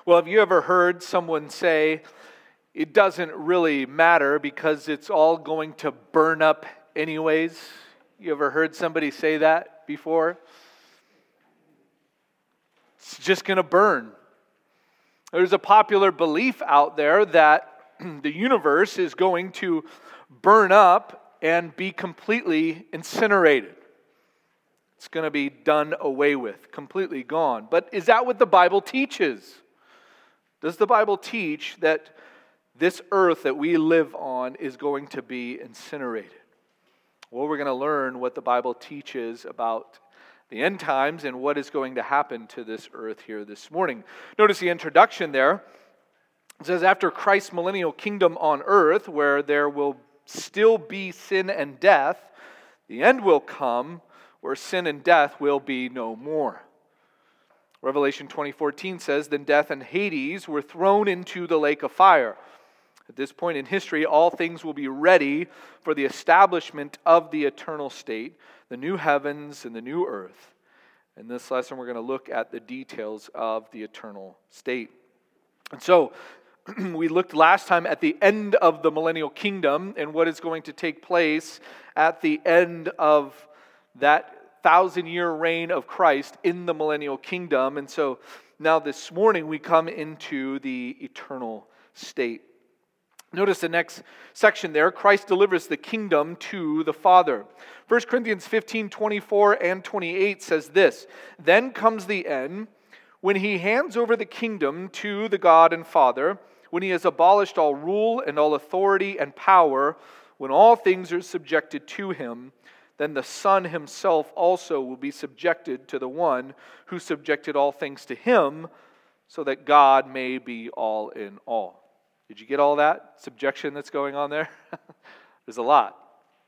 Well, have you ever heard someone say, it doesn't really matter because it's all going to burn up anyways? You ever heard somebody say that before? It's just going to burn. There's a popular belief out there that the universe is going to burn up and be completely incinerated. It's going to be done away with, completely gone. But is that what the Bible teaches? Does the Bible teach that this earth that we live on is going to be incinerated? Well, we're going to learn what the Bible teaches about the end times and what is going to happen to this earth here this morning. Notice the introduction there. It says, after Christ's millennial kingdom on earth, where there will still be sin and death, the end will come where sin and death will be no more. Revelation 20:14 says, then death and Hades were thrown into the lake of fire. At this point in history, all things will be ready for the establishment of the eternal state, the new heavens and the new earth. In this lesson, we're going to look at the details of the eternal state. And so, we looked last time at the end of the millennial kingdom and what is going to take place at the end of that 1,000-year reign of Christ in the millennial kingdom. And so now this morning we come into the eternal state. Notice the next section there. Christ delivers the kingdom to the Father. 1 Corinthians 15:24 and 28 says this, then comes the end, when he hands over the kingdom to the God and Father, when he has abolished all rule and all authority and power, when all things are subjected to him, then the Son himself also will be subjected to the one who subjected all things to him, so that God may be all in all. Did you get all that subjection that's going on there? There's a lot,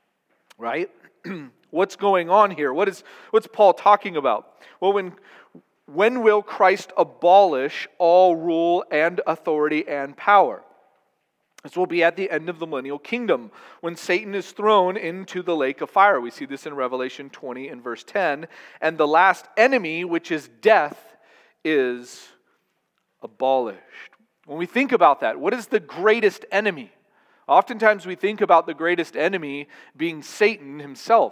right? What's going on here? What's Paul talking about? Well, when will Christ abolish all rule and authority and power? This will be at the end of the millennial kingdom, when Satan is thrown into the lake of fire. We see this in Revelation 20 and verse 10. And the last enemy, which is death, is abolished. When we think about that, what is the greatest enemy? Oftentimes we think about the greatest enemy being Satan himself.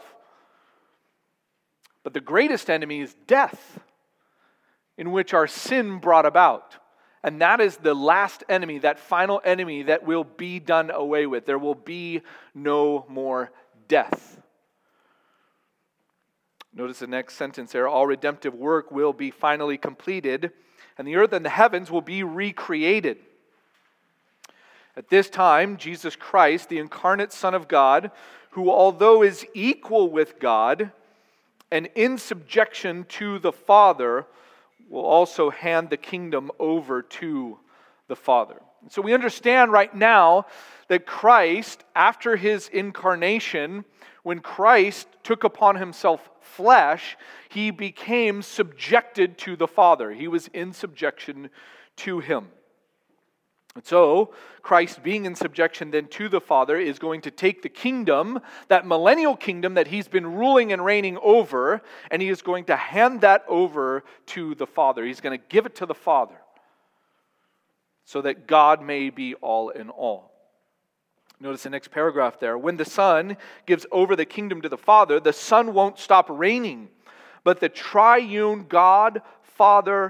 But the greatest enemy is death, in which our sin brought about. And that is the last enemy, that final enemy that will be done away with. There will be no more death. Notice the next sentence there. All redemptive work will be finally completed, and the earth and the heavens will be recreated. At this time, Jesus Christ, the incarnate Son of God, who although is equal with God and in subjection to the Father, will also hand the kingdom over to the Father. So we understand right now that Christ, after his incarnation, when Christ took upon himself flesh, he became subjected to the Father. He was in subjection to him. And so, Christ being in subjection then to the Father is going to take the kingdom, that millennial kingdom that he's been ruling and reigning over, and he is going to hand that over to the Father. He's going to give it to the Father so that God may be all in all. Notice the next paragraph there. When the Son gives over the kingdom to the Father, the Son won't stop reigning, but the triune God, Father,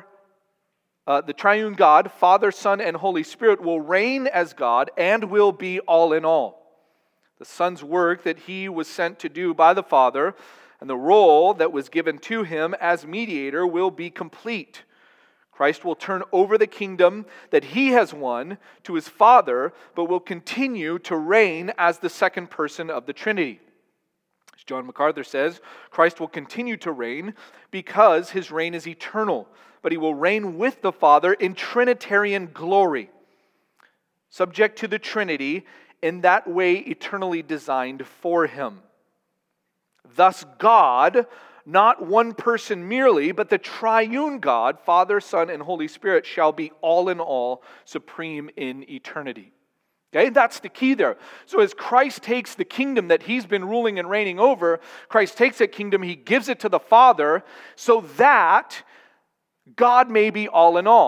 Son, and Holy Spirit will reign as God and will be all in all. The Son's work that he was sent to do by the Father and the role that was given to him as mediator will be complete. Christ will turn over the kingdom that he has won to his Father, but will continue to reign as the second person of the Trinity. As John MacArthur says, Christ will continue to reign because his reign is eternal, but he will reign with the Father in Trinitarian glory, subject to the Trinity in that way eternally designed for him. Thus God, not one person merely, but the triune God, Father, Son, and Holy Spirit, shall be all in all, supreme in eternity. Okay, that's the key there. So as Christ takes the kingdom that he's been ruling and reigning over, Christ takes that kingdom, he gives it to the Father so that God may be all in all.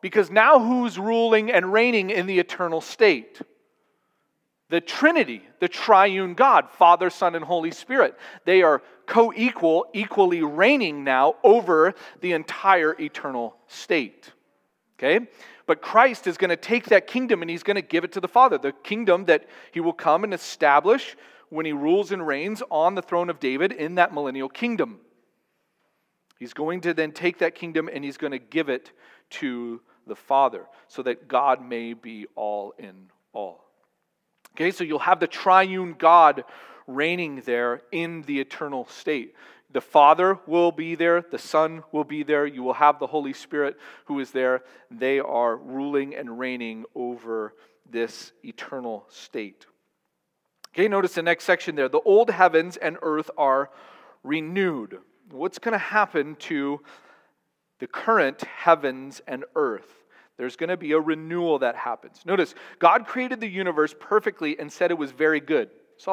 Because now who's ruling and reigning in the eternal state? The Trinity, the triune God, Father, Son, and Holy Spirit. They are co-equal, equally reigning now over the entire eternal state. Okay? But Christ is going to take that kingdom and he's going to give it to the Father. The kingdom that he will come and establish when he rules and reigns on the throne of David in that millennial kingdom. He's going to then take that kingdom and he's going to give it to the Father so that God may be all in all. Okay, so you'll have the triune God reigning there in the eternal state. The Father will be there, the Son will be there, you will have the Holy Spirit who is there. They are ruling and reigning over this eternal state. Okay, notice the next section there. The old heavens and earth are renewed. What's going to happen to the current heavens and earth? There's going to be a renewal that happens. Notice, God created the universe perfectly and said it was very good.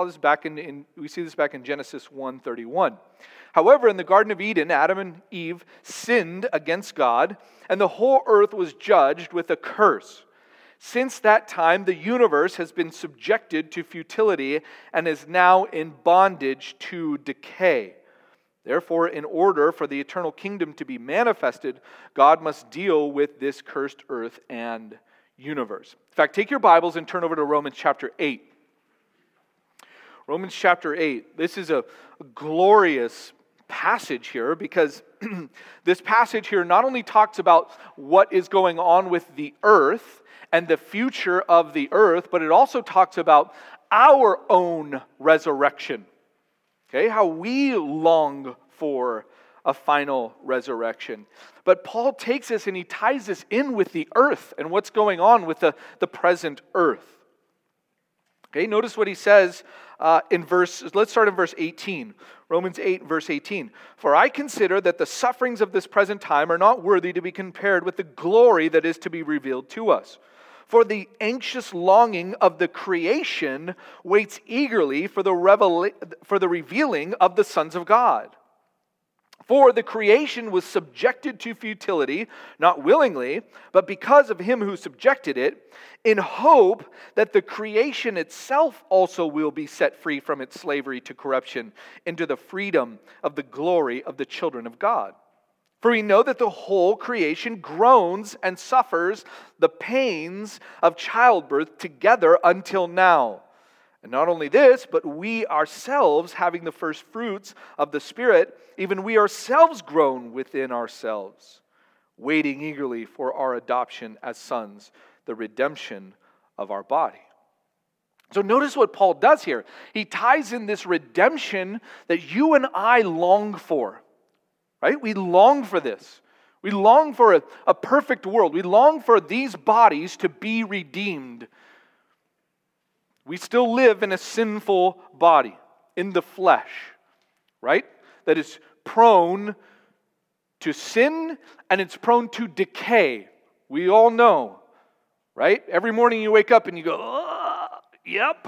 We see this back in Genesis 1:31. However, in the Garden of Eden, Adam and Eve sinned against God, and the whole earth was judged with a curse. Since that time, the universe has been subjected to futility and is now in bondage to decay. Therefore, in order for the eternal kingdom to be manifested, God must deal with this cursed earth and universe. In fact, take your Bibles and turn over to Romans chapter 8. Romans chapter 8. This is a glorious passage here because this passage here not only talks about what is going on with the earth and the future of the earth, but it also talks about our own resurrection. Okay, how we long for a final resurrection. But Paul takes this and he ties this in with the earth and what's going on with the present earth. Okay, notice what he says let's start in verse 18. Romans 8, verse 18. For I consider that the sufferings of this present time are not worthy to be compared with the glory that is to be revealed to us. For the anxious longing of the creation waits eagerly for the revealing of the sons of God. For the creation was subjected to futility, not willingly, but because of him who subjected it, in hope that the creation itself also will be set free from its slavery to corruption into the freedom of the glory of the children of God. For we know that the whole creation groans and suffers the pains of childbirth together until now. And not only this, but we ourselves, having the first fruits of the Spirit, even we ourselves groan within ourselves, waiting eagerly for our adoption as sons, the redemption of our body. So notice what Paul does here. He ties in this redemption that you and I long for. Right? We long for this. We long for a perfect world. We long for these bodies to be redeemed. We still live in a sinful body, in the flesh, right? That is prone to sin and it's prone to decay. We all know, right? Every morning you wake up and you go, oh, yep.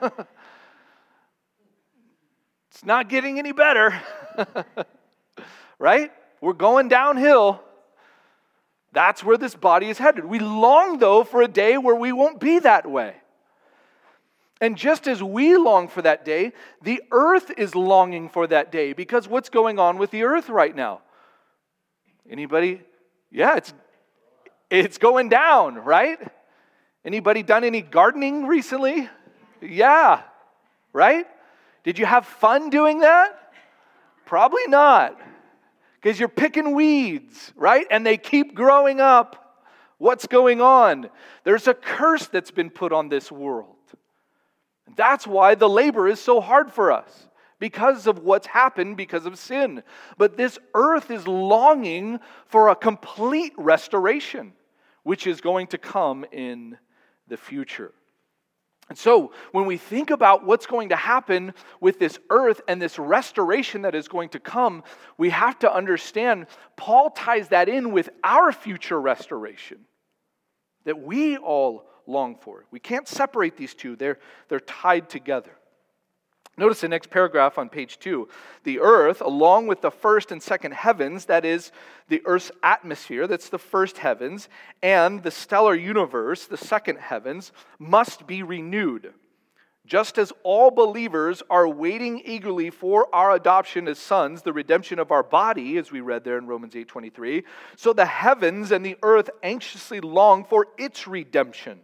It's not getting any better. Right? We're going downhill. That's where this body is headed. We long, though, for a day where we won't be that way. And just as we long for that day, the earth is longing for that day. Because what's going on with the earth right now? Anybody? Yeah, it's going down, right? Anybody done any gardening recently? Yeah, right? Did you have fun doing that? Probably not. Because you're picking weeds, right? And they keep growing up. What's going on? There's a curse that's been put on this world. That's why the labor is so hard for us. Because of what's happened because of sin. But this earth is longing for a complete restoration, which is going to come in the future. And so, when we think about what's going to happen with this earth and this restoration that is going to come, we have to understand Paul ties that in with our future restoration that we all long for. We can't separate these two. They're tied together. Notice the next paragraph on page 2. The earth, along with the first and second heavens, that is the earth's atmosphere, that's the first heavens, and the stellar universe, the second heavens, must be renewed. Just as all believers are waiting eagerly for our adoption as sons, the redemption of our body, as we read there in Romans 8:23, so the heavens and the earth anxiously long for its redemption.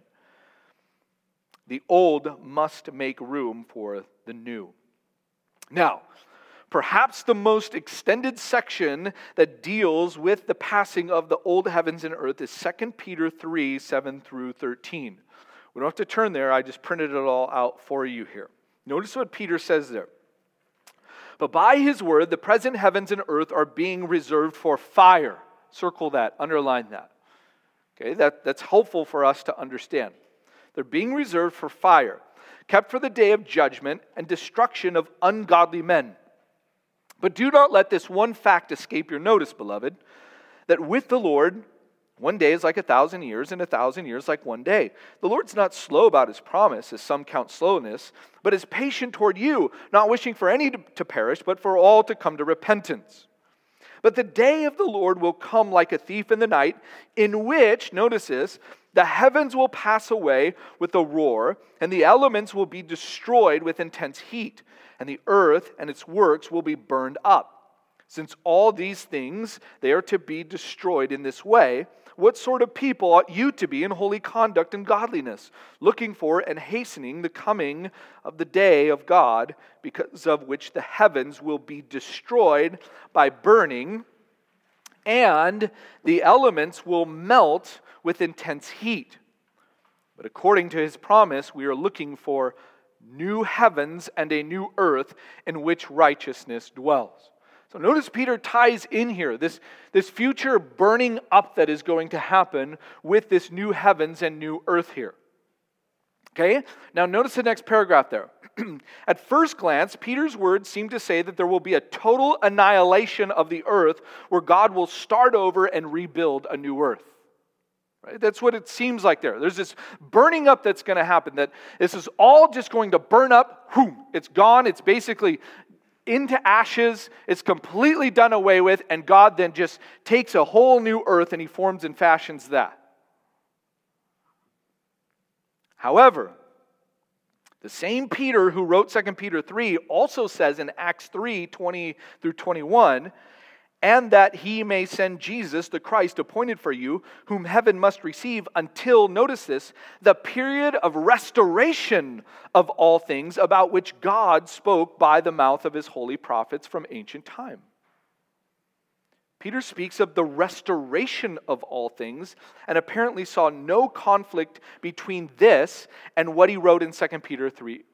The old must make room for the new. Now, perhaps the most extended section that deals with the passing of the old heavens and earth is 2 Peter 3, 7 through 13. We don't have to turn there, I just printed it all out for you here. Notice what Peter says there. But by his word, the present heavens and earth are being reserved for fire. Circle that, underline that. Okay, that's helpful for us to understand. They're being reserved for fire, kept for the day of judgment and destruction of ungodly men. But do not let this one fact escape your notice, beloved, that with the Lord, one day is like 1,000 years, and 1,000 years like one day. The Lord's not slow about his promise, as some count slowness, but is patient toward you, not wishing for any to perish, but for all to come to repentance. But the day of the Lord will come like a thief in the night, in which, notice this, the heavens will pass away with a roar, and the elements will be destroyed with intense heat, and the earth and its works will be burned up. Since all these things, they are to be destroyed in this way, what sort of people ought you to be in holy conduct and godliness, looking for and hastening the coming of the day of God, because of which the heavens will be destroyed by burning, and the elements will melt with intense heat. But according to his promise, we are looking for new heavens and a new earth in which righteousness dwells. So notice Peter ties in here this future burning up that is going to happen with this new heavens and new earth here. Okay? Now notice the next paragraph there. At first glance, Peter's words seem to say that there will be a total annihilation of the earth where God will start over and rebuild a new earth. Right? That's what it seems like there. There's this burning up that's going to happen, that this is all just going to burn up. Boom, it's gone. It's basically into ashes. It's completely done away with, and God then just takes a whole new earth and he forms and fashions that. However, the same Peter who wrote 2 Peter 3 also says in Acts 3, 20 through 21, and that he may send Jesus, the Christ, appointed for you, whom heaven must receive until, notice this, the period of restoration of all things about which God spoke by the mouth of his holy prophets from ancient time. Peter speaks of the restoration of all things and apparently saw no conflict between this and what he wrote in 2 Peter 3.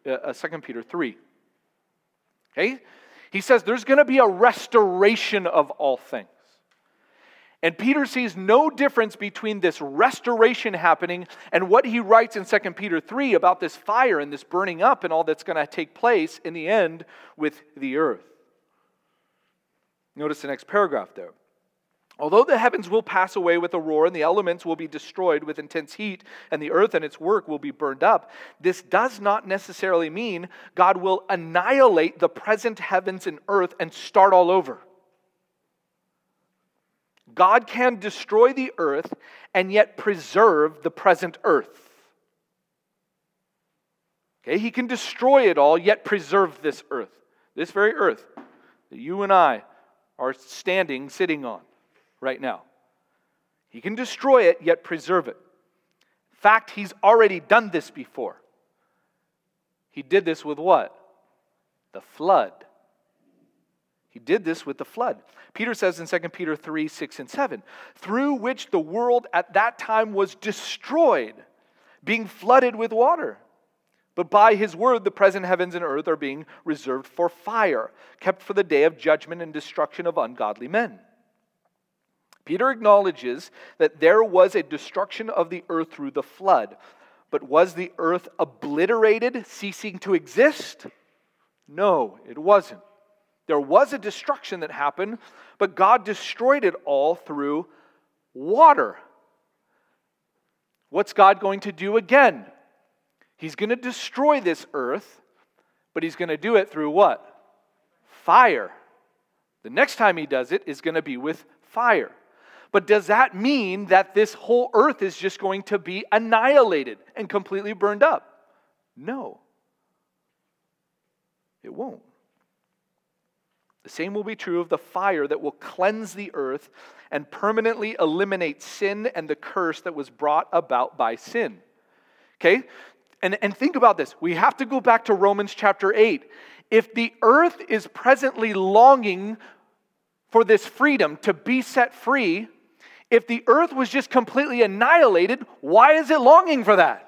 Okay? He says there's going to be a restoration of all things. And Peter sees no difference between this restoration happening and what he writes in 2 Peter 3 about this fire and this burning up and all that's going to take place in the end with the earth. Notice the next paragraph there. Although the heavens will pass away with a roar and the elements will be destroyed with intense heat and the earth and its work will be burned up, this does not necessarily mean God will annihilate the present heavens and earth and start all over. God can destroy the earth and yet preserve the present earth. Okay, he can destroy it all yet preserve this earth. This very earth that you and I are sitting on right now. He can destroy it, yet preserve it. In fact, he's already done this before. He did this with what? The flood. He did this with the flood. Peter says in 2 Peter 3, 6 and 7, through which the world at that time was destroyed, being flooded with water. But by his word, the present heavens and earth are being reserved for fire, kept for the day of judgment and destruction of ungodly men. Peter acknowledges that there was a destruction of the earth through the flood. But was the earth obliterated, ceasing to exist? No, it wasn't. There was a destruction that happened, but God destroyed it all through water. What's God going to do again? He's going to destroy this earth, But he's going to do it through what? Fire. The next time he does it is going to be with fire. But does that mean that this whole earth is just going to be annihilated and completely burned up? No. It won't. The same will be true of the fire that will cleanse the earth and permanently eliminate sin and the curse that was brought about by sin. Okay? And think about this. We have to go back to Romans chapter 8. If the earth is presently longing for this freedom to be set free, if the earth was just completely annihilated, why is it longing for that?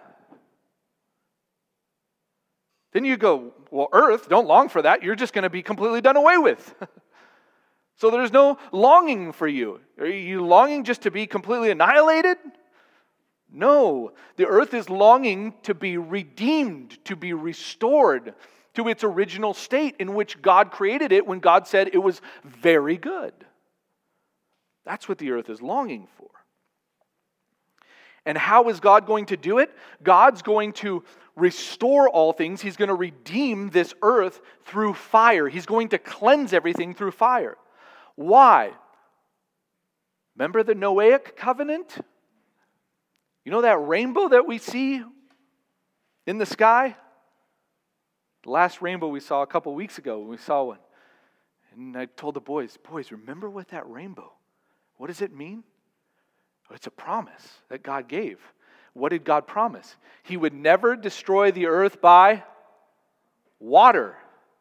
Then you go, well, earth, don't long for that. You're just going to be completely done away with. So there's no longing for you. Are you longing just to be completely annihilated? No. The earth is longing to be redeemed, to be restored to its original state in which God created it when God said it was very good. That's what the earth is longing for. And how is God going to do it? God's going to restore all things. He's going to redeem this earth through fire. He's going to cleanse everything through fire. Why? Remember the Noahic covenant? You know that rainbow that we see in the sky? The last rainbow we saw a couple weeks ago, we saw one. And I told the boys, remember what that rainbow, what does it mean? It's a promise that God gave. What did God promise? He would never destroy the earth by water.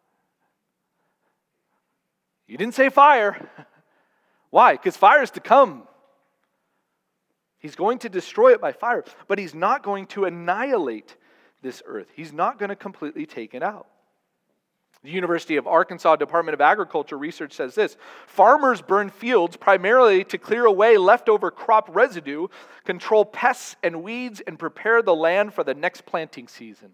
He didn't say fire. Why? Because fire is to come. He's going to destroy it by fire, but he's not going to annihilate this earth. He's not going to completely take it out. The University of Arkansas Department of Agriculture research says this: farmers burn fields primarily to clear away leftover crop residue, control pests and weeds, and prepare the land for the next planting season.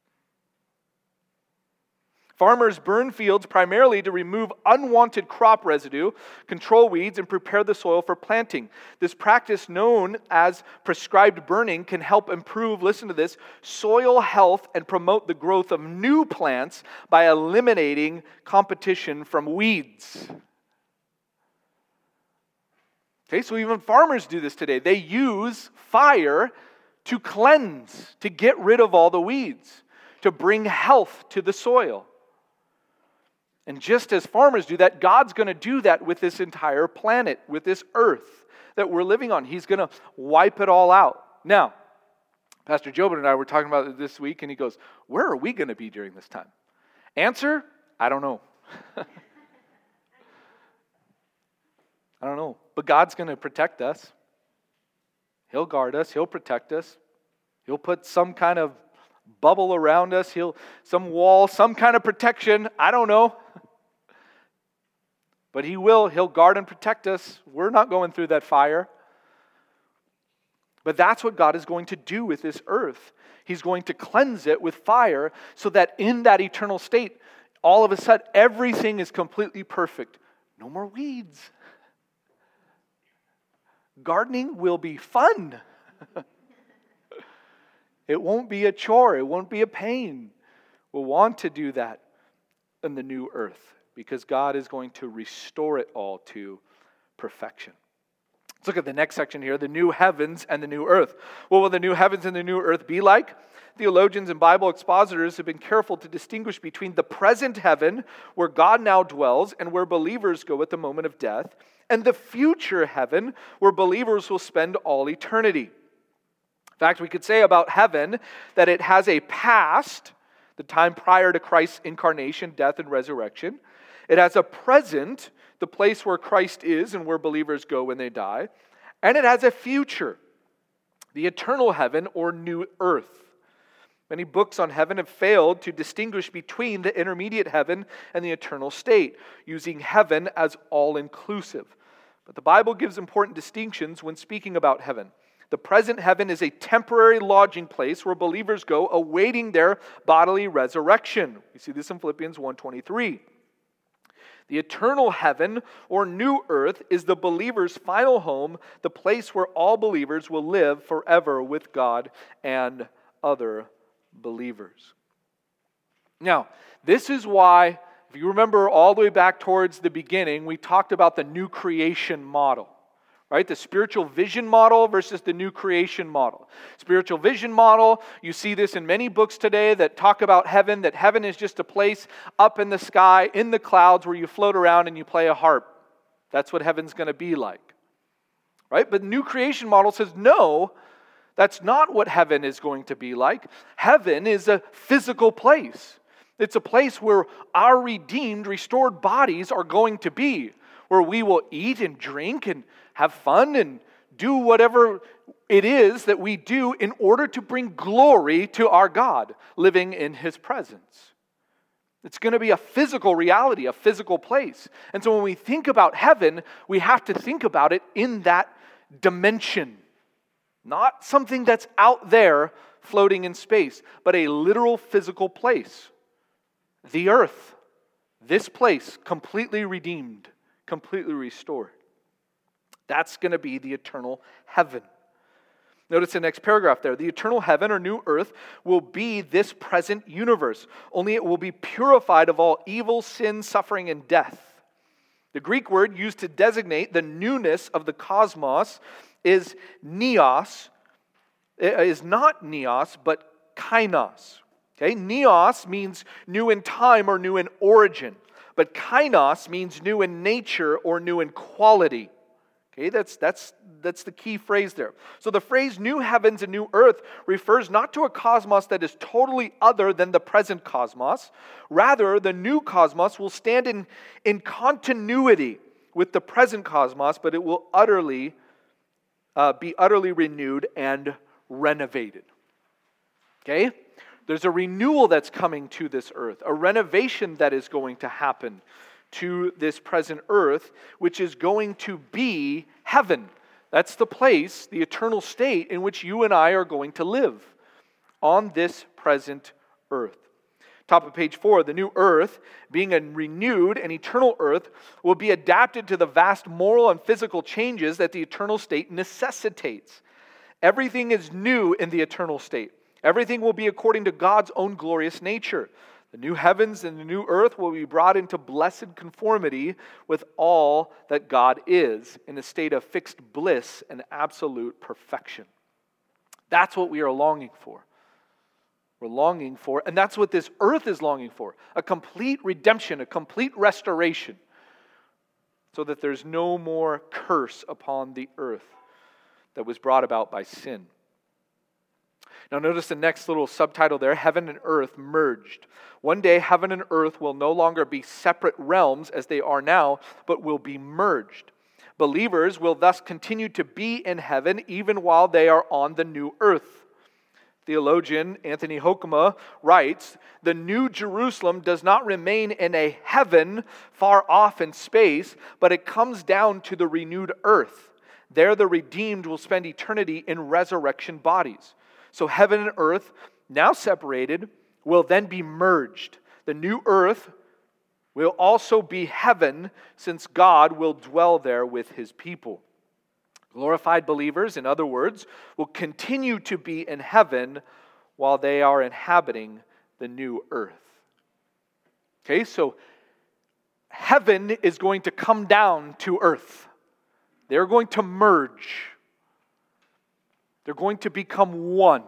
Farmers burn fields primarily to remove unwanted crop residue, control weeds, and prepare the soil for planting. This practice, known as prescribed burning, can help improve, listen to this, soil health and promote the growth of new plants by eliminating competition from weeds. Okay, so even farmers do this today. They use fire to cleanse, to get rid of all the weeds, to bring health to the soil. And just as farmers do that, God's going to do that with this entire planet, with this earth that we're living on. He's going to wipe it all out. Now, Pastor Jobin and I were talking about it this week, and he goes, where are we going to be during this time? Answer, I don't know. I don't know. But God's going to protect us. He'll guard us. He'll protect us. He'll put some kind of bubble around us. Some wall, some kind of protection. I don't know. But He will. He'll guard and protect us. We're not going through that fire. But that's what God is going to do with this earth. He's going to cleanse it with fire so that in that eternal state, all of a sudden, everything is completely perfect. No more weeds. Gardening will be fun. It won't be a chore. It won't be a pain. We'll want to do that in the new earth because God is going to restore it all to perfection. Let's look at the next section here, the new heavens and the new earth. What will the new heavens and the new earth be like? Theologians and Bible expositors have been careful to distinguish between the present heaven, where God now dwells and where believers go at the moment of death, and the future heaven, where believers will spend all eternity. In fact, we could say about heaven that it has a past, the time prior to Christ's incarnation, death, and resurrection. It has a present, the place where Christ is and where believers go when they die. And it has a future, the eternal heaven or new earth. Many books on heaven have failed to distinguish between the intermediate heaven and the eternal state, using heaven as all-inclusive. But the Bible gives important distinctions when speaking about heaven. The present heaven is a temporary lodging place where believers go awaiting their bodily resurrection. We see this in Philippians 1:23. The eternal heaven or new earth is the believer's final home, the place where all believers will live forever with God and other believers. Now, this is why, if you remember all the way back towards the beginning, we talked about the new creation model, right? The spiritual vision model versus the new creation model. Spiritual vision model, you see this in many books today that talk about heaven, that heaven is just a place up in the sky, in the clouds, where you float around and you play a harp. That's what heaven's going to be like, right? But the new creation model says, no, that's not what heaven is going to be like. Heaven is a physical place. It's a place where our redeemed, restored bodies are going to be, where we will eat and drink and have fun and do whatever it is that we do in order to bring glory to our God, living in His presence. It's going to be a physical reality, a physical place. And so when we think about heaven, we have to think about it in that dimension. Not something that's out there floating in space, but a literal physical place. The earth, this place, completely redeemed, completely restored. That's going to be the eternal heaven. Notice the next paragraph there. The eternal heaven or new earth will be this present universe, only it will be purified of all evil, sin, suffering, and death. The Greek word used to designate the newness of the cosmos is neos. It is not neos, but kainos. Okay, neos means new in time or new in origin, but kainos means new in nature or new in quality. Okay, that's the key phrase there. So the phrase new heavens and new earth refers not to a cosmos that is totally other than the present cosmos. Rather, the new cosmos will stand in continuity with the present cosmos, but it will be utterly renewed and renovated. Okay? There's a renewal that's coming to this earth, a renovation that is going to happen to this present earth, which is going to be heaven. That's the place, the eternal state in which you and I are going to live on this present earth. Top of page 4, the new earth, being a renewed and eternal earth, will be adapted to the vast moral and physical changes that the eternal state necessitates. Everything is new in the eternal state. Everything will be according to God's own glorious nature. The new heavens and the new earth will be brought into blessed conformity with all that God is, in a state of fixed bliss and absolute perfection. That's what we are longing for. We're longing for, and that's what this earth is longing for, a complete redemption, a complete restoration, so that there's no more curse upon the earth that was brought about by sin. Now notice the next little subtitle there, heaven and earth merged. One day heaven and earth will no longer be separate realms as they are now, but will be merged. Believers will thus continue to be in heaven even while they are on the new earth. Theologian Anthony Hoekema writes, the new Jerusalem does not remain in a heaven far off in space, but it comes down to the renewed earth. There the redeemed will spend eternity in resurrection bodies. So heaven and earth, now separated, will then be merged. The new earth will also be heaven, since God will dwell there with His people. Glorified believers, in other words, will continue to be in heaven while they are inhabiting the new earth. Okay, so heaven is going to come down to earth. They're going to merge. They're going to become one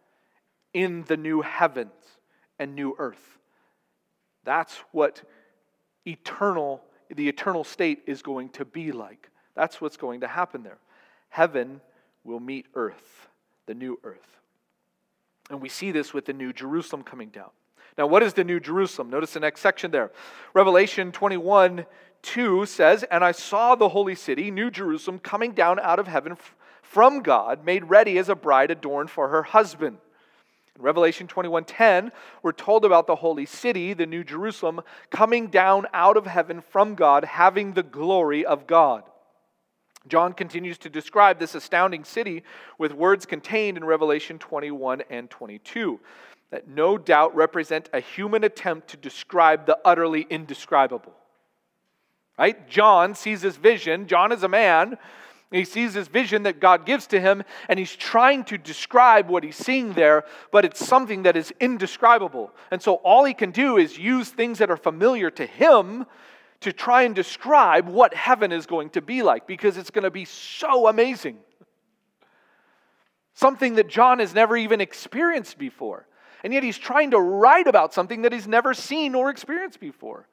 in the new heavens and new earth. That's what the eternal state is going to be like. That's what's going to happen there. Heaven will meet earth, the new earth. And we see this with the new Jerusalem coming down. Now, what is the new Jerusalem? Notice the next section there. Revelation 21:2 says, and I saw the holy city, New Jerusalem, coming down out of heaven from God, made ready as a bride adorned for her husband. In Revelation 21:10, we're told about the holy city, the New Jerusalem, coming down out of heaven from God, having the glory of God. John continues to describe this astounding city with words contained in Revelation 21 and 22 that no doubt represent a human attempt to describe the utterly indescribable. Right? John sees this vision. John is a man, He sees this vision that God gives to him, and he's trying to describe what he's seeing there, but it's something that is indescribable. And so all he can do is use things that are familiar to him to try and describe what heaven is going to be like, because it's going to be so amazing. Something that John has never even experienced before. And yet he's trying to write about something that he's never seen or experienced before.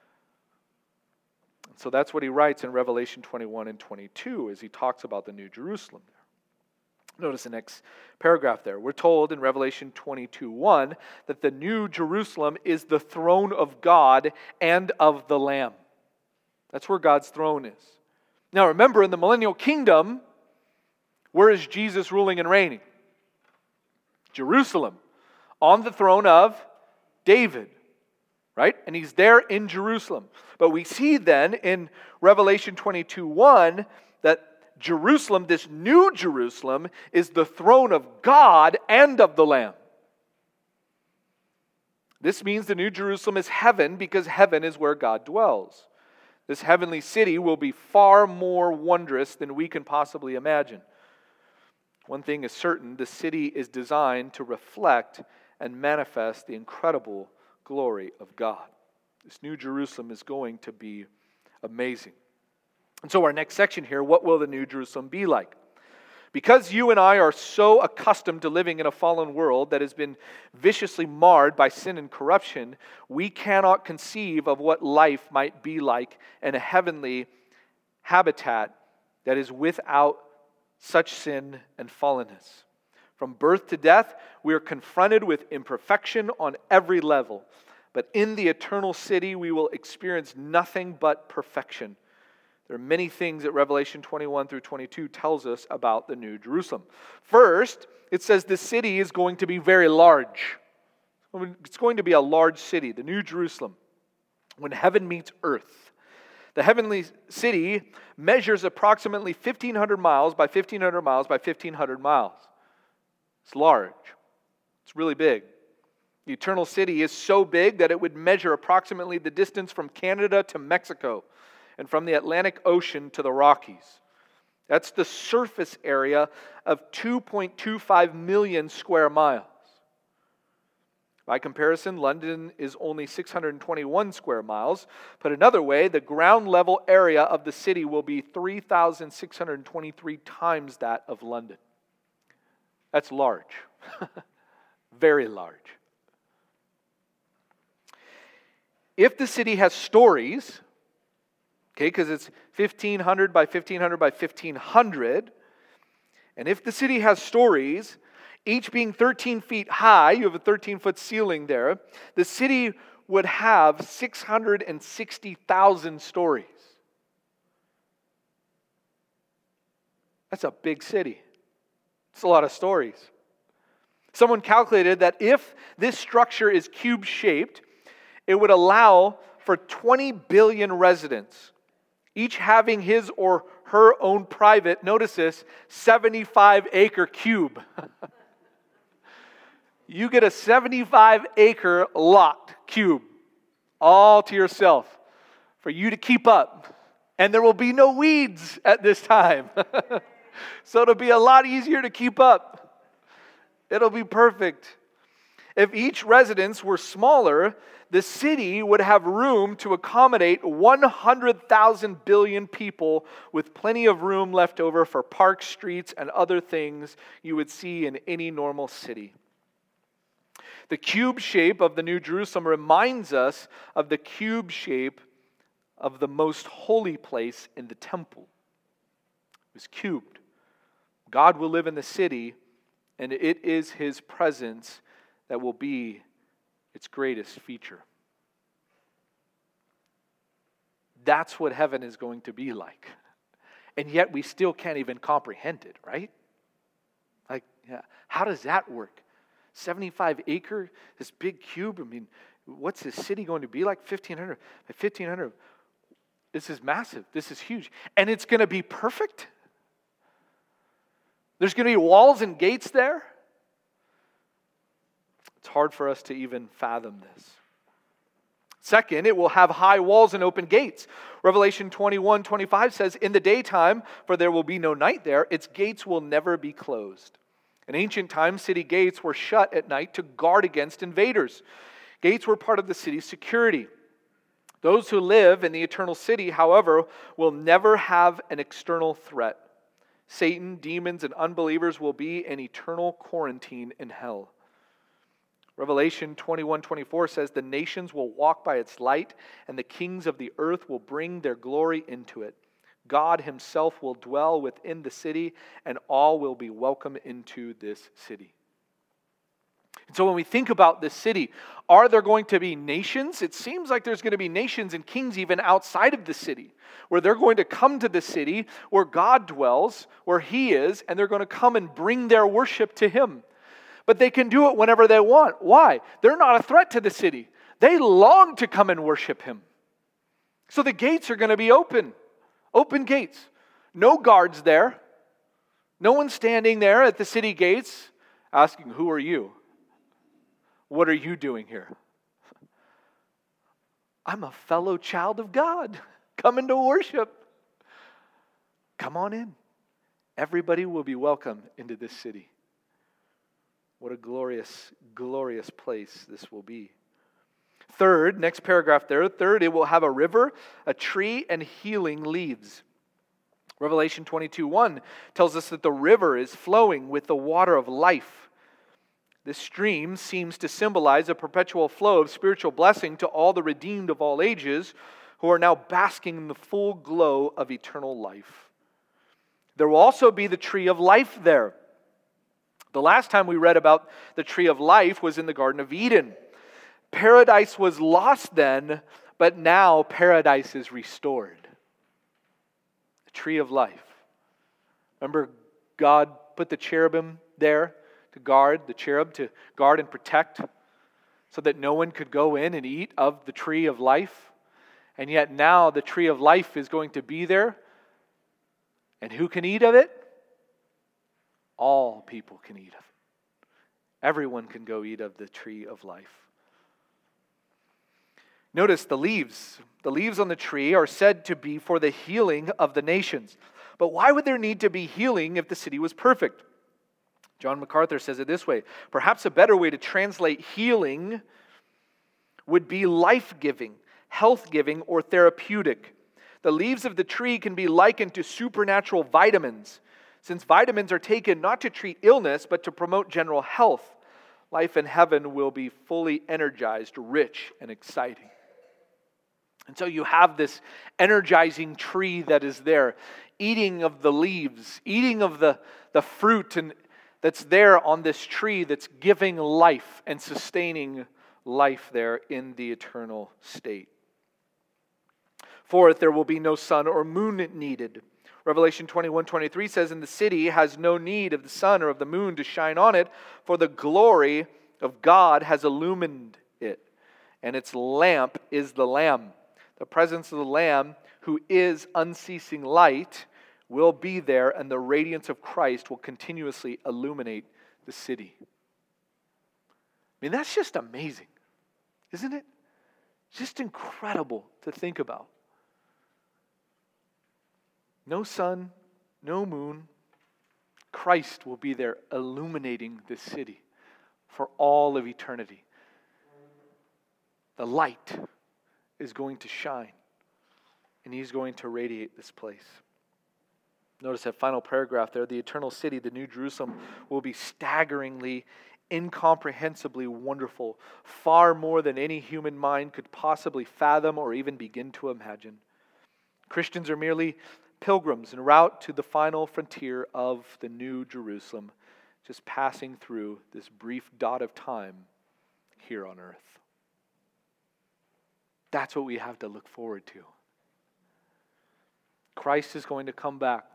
So that's what he writes in Revelation 21 and 22 as he talks about the New Jerusalem there. Notice the next paragraph there. We're told in Revelation 22:1 that the New Jerusalem is the throne of God and of the Lamb. That's where God's throne is. Now remember, in the millennial kingdom, where is Jesus ruling and reigning? Jerusalem, on the throne of David. Right? And he's there in Jerusalem. But we see then in Revelation 22:1 that Jerusalem, this new Jerusalem, is the throne of God and of the Lamb. This means the new Jerusalem is heaven because heaven is where God dwells. This heavenly city will be far more wondrous than we can possibly imagine. One thing is certain, the city is designed to reflect and manifest the incredible glory of God. This new Jerusalem is going to be amazing. And so our next section here, what will the New Jerusalem be like? Because you and I are so accustomed to living in a fallen world that has been viciously marred by sin and corruption, we cannot conceive of what life might be like in a heavenly habitat that is without such sin and fallenness. From birth to death, we are confronted with imperfection on every level. But in the eternal city, we will experience nothing but perfection. There are many things that Revelation 21 through 22 tells us about the New Jerusalem. First, it says the city is going to be very large. It's going to be a large city, the New Jerusalem, when heaven meets earth. The heavenly city measures approximately 1,500 miles by 1,500 miles by 1,500 miles. It's large. It's really big. The eternal city is so big that it would measure approximately the distance from Canada to Mexico and from the Atlantic Ocean to the Rockies. That's the surface area of 2.25 million square miles. By comparison, London is only 621 square miles. Put another way, the ground level area of the city will be 3,623 times that of London. That's large. Very large. If the city has stories, okay, because it's 1,500 by 1,500 by 1,500, and if the city has stories, each being 13 feet high, you have a 13-foot ceiling there, the city would have 660,000 stories. That's a big city. It's a lot of stories. Someone calculated that if this structure is cube-shaped, it would allow for 20 billion residents, each having his or her own private, notice this, 75-acre cube. You get a 75-acre lot, cube, all to yourself, for you to keep up. And there will be no weeds at this time. So it'll be a lot easier to keep up. It'll be perfect. If each residence were smaller, the city would have room to accommodate 100,000 billion people with plenty of room left over for parks, streets, and other things you would see in any normal city. The cube shape of the New Jerusalem reminds us of the cube shape of the most holy place in the temple. It was cubed. God will live in the city, and it is His presence that will be its greatest feature. That's what heaven is going to be like. And yet we still can't even comprehend it, right? Like, yeah, how does that work? 75 acre, this big cube. I mean, what's this city going to be like? 1,500 by 1,500. This is massive. This is huge. And it's going to be perfect. There's going to be walls and gates there. It's hard for us to even fathom this. Second, it will have high walls and open gates. Revelation 21:25 says, "In the daytime, for there will be no night there, its gates will never be closed." In ancient times, city gates were shut at night to guard against invaders. Gates were part of the city's security. Those who live in the eternal city, however, will never have an external threat. Satan, demons, and unbelievers will be in eternal quarantine in hell. Revelation 21:24 says, "The nations will walk by its light, and the kings of the earth will bring their glory into it. God himself will dwell within the city, and all will be welcome into this city." And so when we think about this city, are there going to be nations? It seems like there's going to be nations and kings even outside of the city, where they're going to come to the city where God dwells, where he is, and they're going to come and bring their worship to him. But they can do it whenever they want. Why? They're not a threat to the city. They long to come and worship him. So the gates are going to be open. Open gates. No guards there. No one standing there at the city gates asking, "Who are you? What are you doing here?" I'm a fellow child of God coming to worship. Come on in. Everybody will be welcome into this city. What a glorious, glorious place this will be. Third, next paragraph there. Third, it will have a river, a tree, and healing leaves. Revelation 22:1 tells us that the river is flowing with the water of life. This stream seems to symbolize a perpetual flow of spiritual blessing to all the redeemed of all ages who are now basking in the full glow of eternal life. There will also be the tree of life there. The last time we read about the tree of life was in the Garden of Eden. Paradise was lost then, but now paradise is restored. The tree of life. Remember, God put the cherubim there to guard, the cherub to guard and protect, so that no one could go in and eat of the tree of life. And yet now the tree of life is going to be there. And who can eat of it? All people can eat of it. Everyone can go eat of the tree of life. Notice the leaves. The leaves on the tree are said to be for the healing of the nations. But why would there need to be healing if the city was perfect? John MacArthur says it this way: perhaps a better way to translate healing would be life-giving, health-giving, or therapeutic. The leaves of the tree can be likened to supernatural vitamins, since vitamins are taken not to treat illness, but to promote general health. Life in heaven will be fully energized, rich, and exciting. And so you have this energizing tree that is there, eating of the leaves, eating of the fruit that's there on this tree that's giving life and sustaining life there in the eternal state. Fourth, there will be no sun or moon needed. Revelation 21:23 says, "And the city has no need of the sun or of the moon to shine on it, for the glory of God has illumined it, and its lamp is the Lamb." The presence of the Lamb, who is unceasing light, will be there, and the radiance of Christ will continuously illuminate the city. I mean, that's just amazing, isn't it? Just incredible to think about. No sun, no moon. Christ will be there illuminating this city for all of eternity. The light is going to shine, and he's going to radiate this place. Notice that final paragraph there. The eternal city, the New Jerusalem, will be staggeringly, incomprehensibly wonderful, far more than any human mind could possibly fathom or even begin to imagine. Christians are merely pilgrims en route to the final frontier of the New Jerusalem, just passing through this brief dot of time here on earth. That's what we have to look forward to. Christ is going to come back.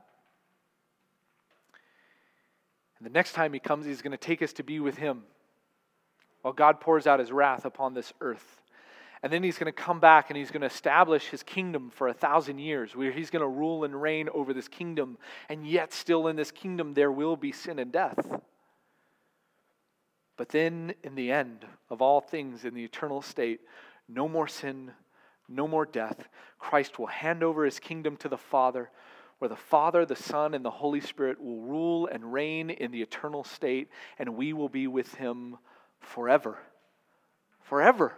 And the next time he comes, he's going to take us to be with him while God pours out his wrath upon this earth. And then he's going to come back and he's going to establish his kingdom for 1,000 years, where he's going to rule and reign over this kingdom. And yet still in this kingdom there will be sin and death. But then in the end of all things in the eternal state, No more sin, no more death. Christ will hand over his kingdom to the Father, where the Father, the Son, and the Holy Spirit will rule and reign in the eternal state, and we will be with him forever. Forever.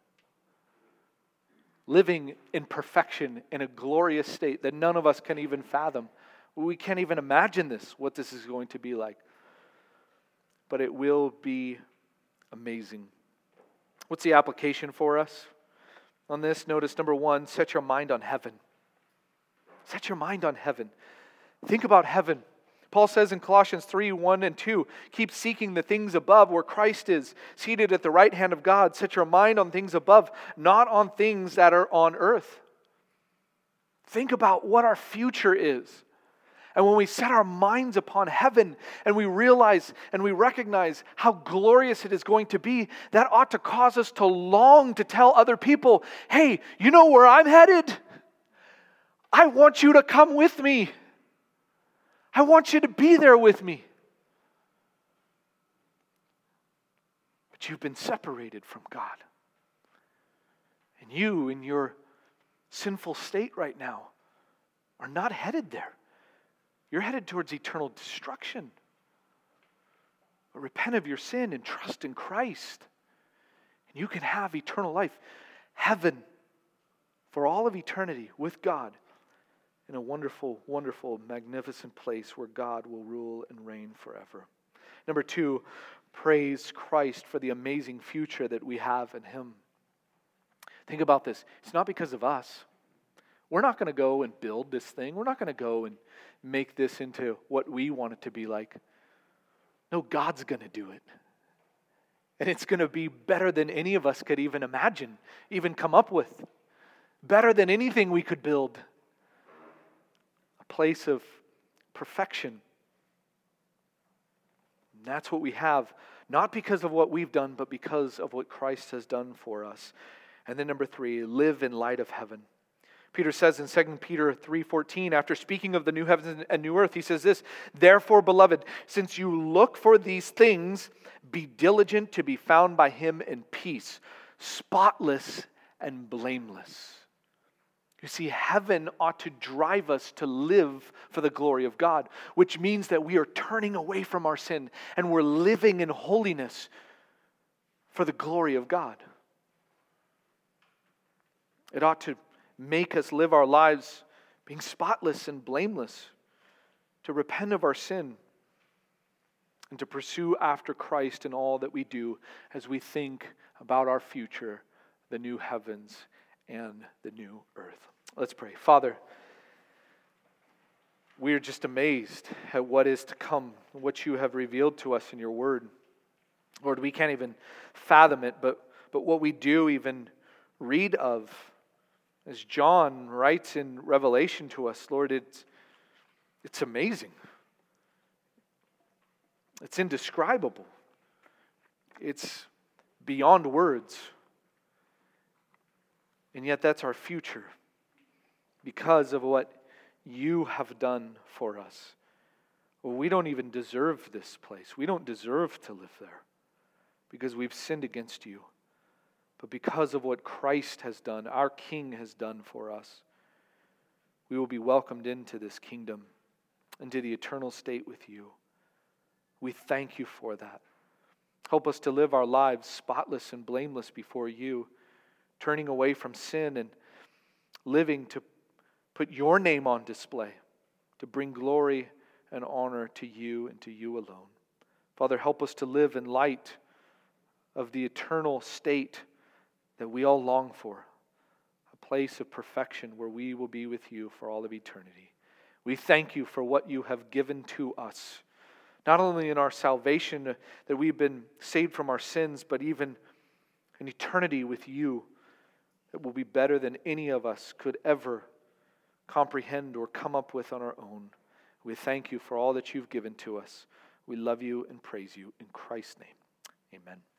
Living in perfection in a glorious state that none of us can even fathom. We can't even imagine what this is going to be like. But it will be amazing. What's the application for us on this? Notice number 1, set your mind on heaven. Set your mind on heaven. Think about heaven. Paul says in Colossians 3:1-2, keep seeking the things above where Christ is, seated at the right hand of God. Set your mind on things above, not on things that are on earth. Think about what our future is. And when we set our minds upon heaven and we realize and we recognize how glorious it is going to be, that ought to cause us to long to tell other people, hey, you know where I'm headed? I want you to come with me. I want you to be there with me. But you've been separated from God. And you, in your sinful state right now, are not headed there. You're headed towards eternal destruction. But repent of your sin and trust in Christ. And you can have eternal life. Heaven for all of eternity with God in a wonderful, wonderful, magnificent place where God will rule and reign forever. Number 2, praise Christ for the amazing future that we have in Him. Think about this. It's not because of us. We're not going to go and build this thing. We're not going to go and make this into what we want it to be like. No, God's going to do it. And it's going to be better than any of us could even imagine, even come up with. Better than anything we could build. A place of perfection. And that's what we have, not because of what we've done, but because of what Christ has done for us. And then number 3, live in light of heaven. Peter says in 2 Peter 3:14, after speaking of the new heavens and new earth, he says this, therefore, beloved, since you look for these things, be diligent to be found by Him in peace, spotless and blameless. You see, heaven ought to drive us to live for the glory of God, which means that we are turning away from our sin and we're living in holiness for the glory of God. It ought to make us live our lives being spotless and blameless, to repent of our sin, and to pursue after Christ in all that we do as we think about our future, the new heavens and the new earth. Let's pray. Father, we are just amazed at what is to come, what you have revealed to us in your word. Lord, we can't even fathom it, but what we do even read of, as John writes in Revelation to us, Lord, it's amazing. It's indescribable. It's beyond words. And yet that's our future because of what you have done for us. Well, we don't even deserve this place. We don't deserve to live there because we've sinned against you. But because of what Christ has done, our King has done for us, we will be welcomed into this kingdom, into the eternal state with you. We thank you for that. Help us to live our lives spotless and blameless before you, turning away from sin and living to put your name on display, to bring glory and honor to you and to you alone. Father, help us to live in light of the eternal state that we all long for, a place of perfection where we will be with you for all of eternity. We thank you for what you have given to us, not only in our salvation, that we've been saved from our sins, but even an eternity with you that will be better than any of us could ever comprehend or come up with on our own. We thank you for all that you've given to us. We love you and praise you in Christ's name. Amen.